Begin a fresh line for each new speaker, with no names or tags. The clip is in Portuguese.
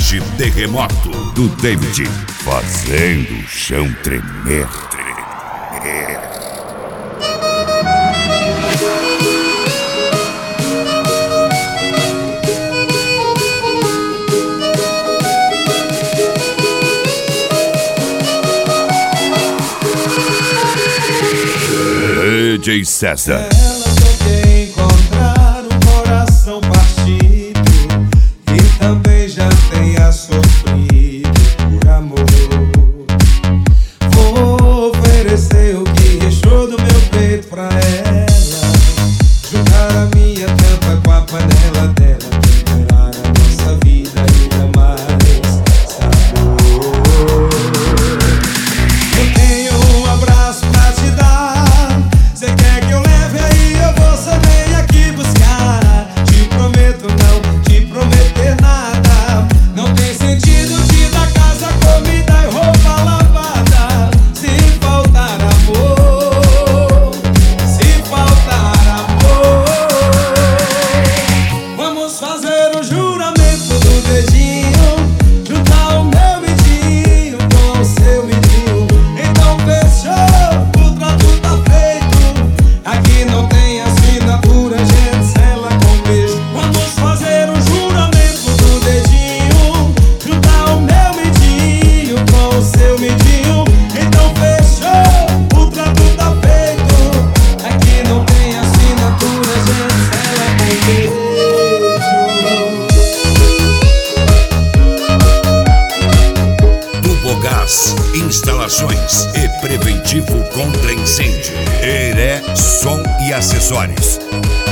Garage Terremoto do David, fazendo o chão tremer. DJ César.
Ela só quer encontrar um coração partido e também já tenha sofrido por amor. Vou oferecer o que restou do meu peito pra ela, juntar a minha tampa com a panela dela, temperar a nossa vida ainda mais sabor. Eu tenho um abraço pra te dar. Cê quer que eu leve aí, eu vou também aqui buscar. Te prometo não te prometer nada. Não tem sentido te dar casa, comida e roupa lavada se faltar amor, se faltar amor. Vamos fazer o juramento do dedinho, juntar o meu midinho com o seu midinho. Então fechou, o trato tá feito. Aqui não tem assinatura, gente, sela com beijo. Vamos fazer um juramento do dedinho, juntar o meu midinho com o seu midinho. Então fechou, o trato tá feito. Aqui não tem assinatura, gente, sela com beijo.
Tubogás, instalações e preventivo contra incêndio. Heré Som e Acessórios.